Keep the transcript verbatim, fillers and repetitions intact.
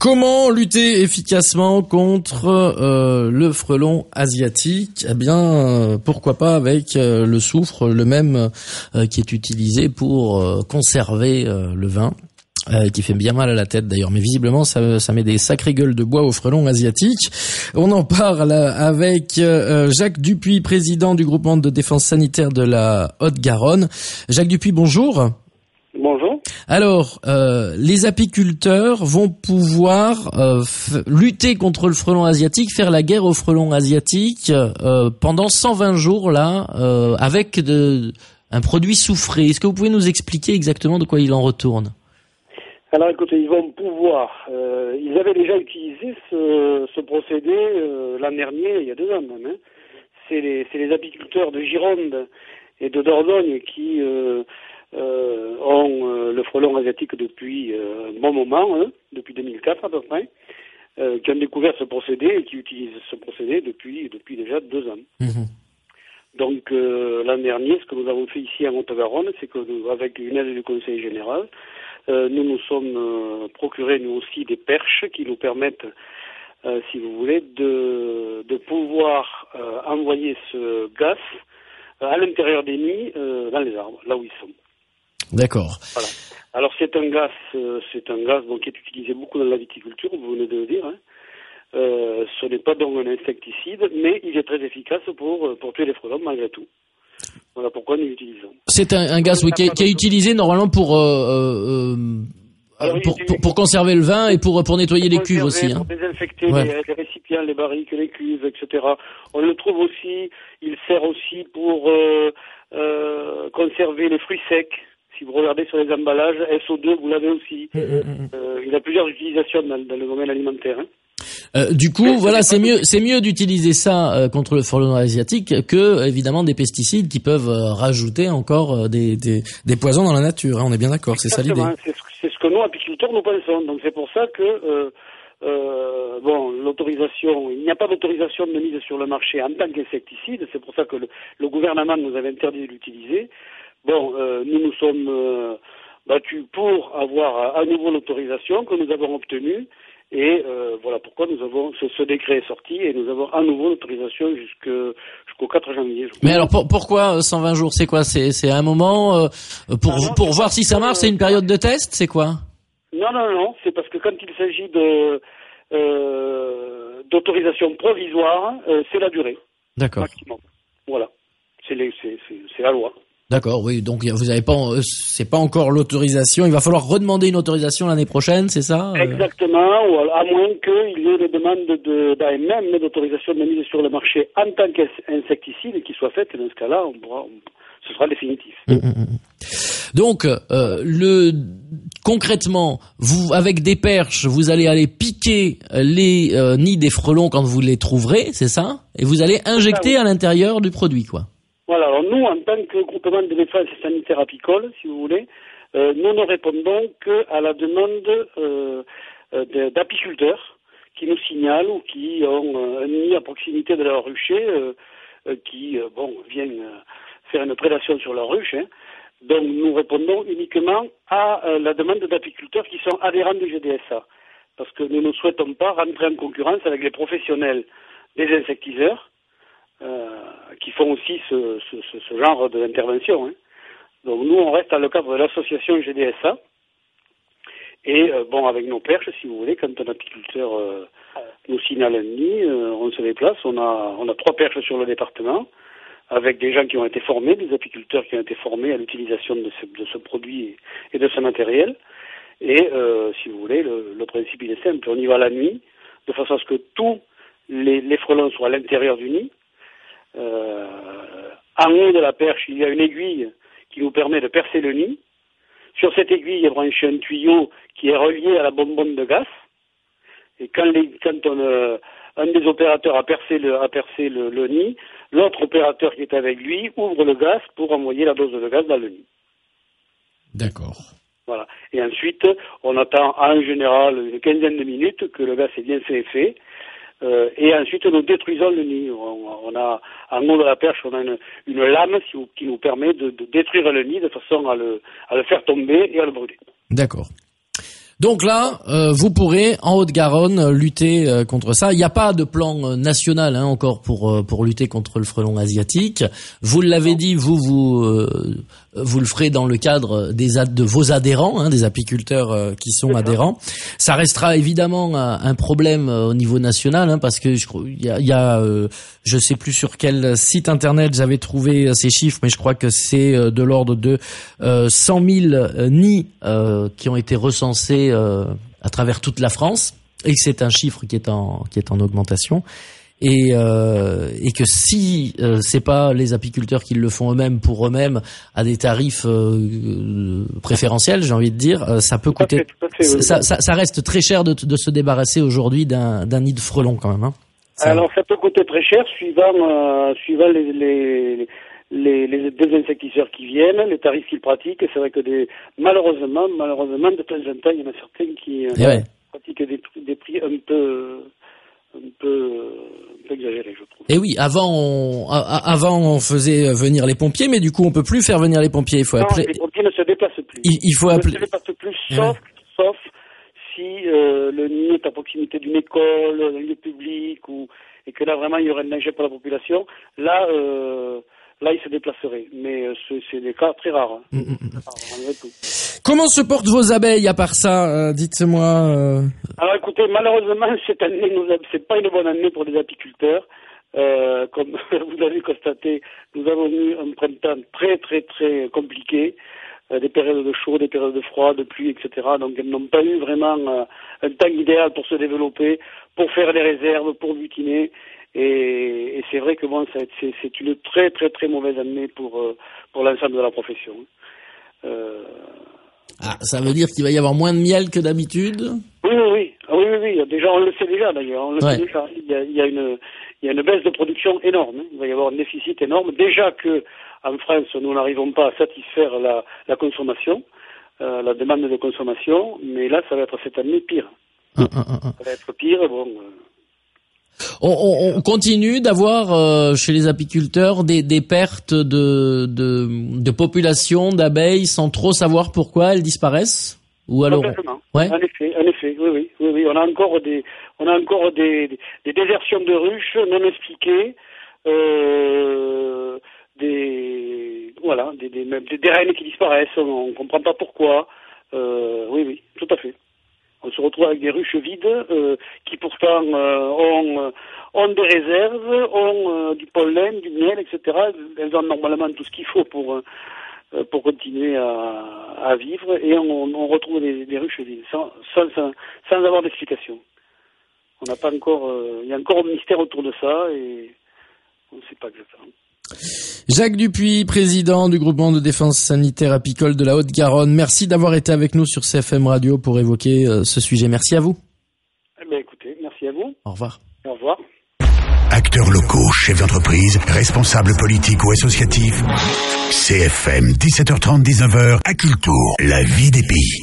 Comment lutter efficacement contre euh, le frelon asiatique ? Eh bien, euh, pourquoi pas avec euh, le soufre, le même euh, qui est utilisé pour euh, conserver euh, le vin. Euh, qui fait bien mal à la tête d'ailleurs, mais visiblement ça, ça met des sacrées gueules de bois aux frelons asiatiques. On en parle avec euh, Jacques Dupuis, président du groupement de défense sanitaire de la Haute-Garonne. Jacques Dupuis, bonjour. Bonjour. Alors, euh, les apiculteurs vont pouvoir euh, f- lutter contre le frelon asiatique, faire la guerre au frelon asiatique euh, pendant cent vingt jours là, euh, avec de, un produit soufré. Est-ce que vous pouvez nous expliquer exactement de quoi il en retourne ? Alors écoutez, ils vont pouvoir, euh, ils avaient déjà utilisé ce, ce procédé euh, l'an dernier, il y a deux ans même. Hein. C'est les, c'est les apiculteurs de Gironde et de Dordogne qui euh, euh, ont euh, le frelon asiatique depuis euh, un bon moment, hein, depuis deux mille quatre à peu près, euh, qui ont découvert ce procédé et qui utilisent ce procédé depuis, depuis déjà deux ans. Mmh. Donc euh, l'an dernier, ce que nous avons fait ici à Haute-Garonne, c'est que nous, avec une aide du Conseil général, Euh, nous nous sommes euh, procurés nous aussi des perches qui nous permettent, euh, si vous voulez, de, de pouvoir euh, envoyer ce gaz euh, à l'intérieur des nids, euh, dans les arbres, là où ils sont. D'accord. Voilà. Alors c'est un gaz, euh, c'est un gaz donc, qui est utilisé beaucoup dans la viticulture, vous venez de le dire. Hein. Euh, ce n'est pas donc un insecticide, mais il est très efficace pour, pour tuer les frelons malgré tout. Voilà pourquoi nous l'utilisons. C'est un, un gaz oui, qui, est, qui est utilisé normalement pour, euh, euh, Alors, pour, pour, pour conserver le vin et pour, pour nettoyer pour les cuves aussi. Hein. Pour désinfecter ouais. les, les récipients, les barriques, les cuves, et cetera. On le trouve aussi, il sert aussi pour euh, euh, conserver les fruits secs. Si vous regardez sur les emballages, S O deux, vous l'avez aussi. Mmh, mmh. Euh, il a plusieurs utilisations dans, dans le domaine alimentaire. Hein. Euh, du coup, Mais voilà, c'est mieux, c'est mieux d'utiliser ça euh, contre le frelon asiatique que évidemment des pesticides qui peuvent euh, rajouter encore euh, des, des, des poisons dans la nature. Hein, on est bien d'accord, c'est ça l'idée. C'est, c'est ce que nous apiculteurs nous pensons. Donc c'est pour ça que euh, euh, bon, l'autorisation, il n'y a pas d'autorisation de mise sur le marché en tant qu'insecticide. C'est pour ça que le, le gouvernement nous avait interdit de l'utiliser. Bon, euh, nous nous sommes euh, battus pour avoir à nouveau l'autorisation que nous avons obtenue. Et euh, voilà pourquoi nous avons ce, ce décret est sorti et nous avons à nouveau l'autorisation jusque, jusqu'au quatre janvier. Mais alors pour, pourquoi cent vingt jours? C'est quoi? C'est, c'est un moment euh, pour, non, non, pour voir si ça marche? C'est une période de test? C'est quoi? Non, non, non. C'est parce que quand il s'agit de euh, d'autorisation provisoire, euh, c'est la durée. D'accord. Maximum. Voilà. C'est, les, c'est, c'est, c'est la loi. D'accord, oui, donc vous avez pas, c'est pas encore l'autorisation. Il va falloir redemander une autorisation l'année prochaine, c'est ça? Exactement, ou à moins qu'il y ait des demandes de, d'A M M d'autorisation de mise sur le marché en tant qu'insecticide qui soit faite. Et dans ce cas-là, on pourra, on, ce sera définitif. Mmh, mmh. Donc, euh, le concrètement, vous avec des perches, vous allez aller piquer les euh, nids des frelons quand vous les trouverez, c'est ça? Et vous allez injecter à l'intérieur du produit, quoi. Voilà, alors nous, en tant que groupement de défense sanitaire apicole, si vous voulez, euh, nous ne répondons qu'à la demande euh, euh, d'apiculteurs qui nous signalent ou qui ont euh, un nid à proximité de leur rucher, euh, euh, qui, euh, bon, viennent euh, faire une prédation sur leur ruche. Hein. Donc nous répondons uniquement à euh, la demande d'apiculteurs qui sont adhérents du G D S A. Parce que nous ne souhaitons pas rentrer en concurrence avec les professionnels des insectiseurs, Euh, qui font aussi ce, ce, ce, ce genre d'intervention. Hein. Donc nous, on reste dans le cadre de l'association G D S A. Et euh, bon, avec nos perches, si vous voulez, quand un apiculteur euh, nous signale un nid, euh, on se déplace. On a, on a trois perches sur le département, avec des gens qui ont été formés, des apiculteurs qui ont été formés à l'utilisation de ce, de ce produit et de ce matériel. Et euh, si vous voulez, le, le principe il est simple. On y va la nuit, de façon à ce que tous les, les frelons soient à l'intérieur du nid. Euh, en haut de la perche, il y a une aiguille qui nous permet de percer le nid. Sur cette aiguille est branché un tuyau qui est relié à la bonbonne de gaz. Et quand, les, quand on, euh, un des opérateurs a percé, le, a percé le, le nid, l'autre opérateur qui est avec lui ouvre le gaz pour envoyer la dose de gaz dans le nid. D'accord. Voilà. Et ensuite, on attend en général une quinzaine de minutes que le gaz ait bien fait effet. Euh, et ensuite, nous détruisons le nid. On, on a, en haut de la perche, on a une, une lame qui, qui nous permet de, de détruire le nid de façon à le, à le faire tomber et à le brûler. D'accord. Donc là, euh, vous pourrez en Haute-Garonne lutter euh, contre ça. Il n'y a pas de plan euh, national hein, encore pour euh, pour lutter contre le frelon asiatique. Vous l'avez dit, vous vous euh, vous le ferez dans le cadre des ad- de vos adhérents, hein, des apiculteurs euh, qui sont adhérents. Ça restera évidemment un, un problème euh, au niveau national hein, parce que je crois il y a, il y a euh, je sais plus sur quel site internet j'avais trouvé ces chiffres, mais je crois que c'est euh, de l'ordre de euh, cent mille euh, nids euh, qui ont été recensés euh, à travers toute la France, et que c'est un chiffre qui est en qui est en augmentation, et euh, et que si euh, c'est pas les apiculteurs qui le font eux-mêmes pour eux-mêmes à des tarifs euh, préférentiels, j'ai envie de dire, euh, ça peut tout coûter, fait, fait, oui. ça, ça ça reste très cher de de se débarrasser aujourd'hui d'un d'un nid de frelon quand même. Hein. Ça... Alors ça peut coûter très cher suivant euh, suivant les, les Les, les deux insecticides qui viennent, les tarifs qu'ils pratiquent. C'est vrai que des, malheureusement, malheureusement, de temps en temps, il y en a certains qui euh, ouais. pratiquent des, des prix un peu, un peu, un peu exagérés, je trouve. Et oui, avant, on, avant, on faisait venir les pompiers, mais du coup, on peut plus faire venir les pompiers. Il faut non, appeler. Les pompiers ne se déplacent plus. Il, il faut Ils appeler. ne se déplacent plus, sauf, ouais. sauf si euh, le nid est à proximité d'une école, d'un lieu public, ou et que là vraiment il y aurait un danger pour la population. Là. Euh, Là, ils se déplaceraient, mais euh, c'est, c'est des cas très rares. Hein. Mmh, mmh. Alors, comment se portent vos abeilles à part ça euh, dites-moi. Euh... Alors, écoutez, malheureusement, cette année, nous, c'est pas une bonne année pour les apiculteurs. Euh, comme vous l'avez constaté, nous avons eu un printemps très, très, très compliqué. Euh, des périodes de chaud, des périodes de froid, de pluie, et cetera. Donc, elles n'ont pas eu vraiment euh, un temps idéal pour se développer, pour faire des réserves, pour butiner. Et, et c'est vrai que bon, ça, c'est, c'est une très très très mauvaise année pour euh, pour l'ensemble de la profession. Euh... Ah, ça veut dire qu'il va y avoir moins de miel que d'habitude ? Oui, oui, oui, oui, oui, oui. Déjà, on le sait déjà d'ailleurs. On le ouais. sait déjà. Il y a, il y a une il y a une baisse de production énorme. Il va y avoir un déficit énorme. Déjà que en France, nous n'arrivons pas à satisfaire la la consommation, euh, la demande de consommation, mais là, ça va être cette année pire. Un, un, un, un. Ça va être pire. Bon. Euh... On, on, on continue d'avoir euh, chez les apiculteurs des, des pertes de, de, de population d'abeilles sans trop savoir pourquoi elles disparaissent ou alors complètement. Ouais. En effet, en effet, oui, oui, oui, oui. On a encore des, on a encore des, des, des désertions de ruches non expliquées, euh, des, voilà, des, des, des, des reines qui disparaissent. On ne comprend pas pourquoi. Euh, oui, oui, tout à fait. On se retrouve avec des ruches vides euh, qui pourtant euh, ont, ont des réserves, ont euh, du pollen, du miel, et cetera. Elles ont normalement tout ce qu'il faut pour euh, pour continuer à, à vivre, et on, on retrouve des, des ruches vides sans, sans, sans avoir d'explication. On n'a pas encore, euh, il y a encore un mystère autour de ça et on ne sait pas exactement. Jacques Dupuis, président du groupement de défense sanitaire apicole de la Haute-Garonne, merci d'avoir été avec nous sur C F M Radio pour évoquer euh, ce sujet. Merci à vous. Eh bien, écoutez, merci à vous. Au revoir. Au revoir. Acteurs locaux, chefs d'entreprise, responsables politiques ou associatifs. C F M, dix-sept heures trente, dix-neuf heures, à Cultour, la vie des pays.